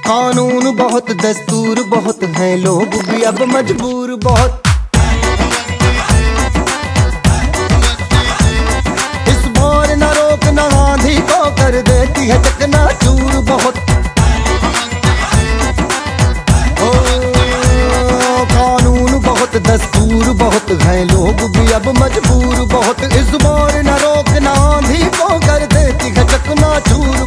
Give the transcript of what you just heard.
कानून बहुत, दस्तूर बहुत हैं, लोग भी अब मजबूर बहुत। इस बार न रोक न आंधी को कर देती है चकनाचूर बहुत। ओ कानून बहुत, दस्तूर बहुत हैं, लोग भी अब मजबूर बहुत। इस बार न रोक न आंधी को कर देती है चकनाचूर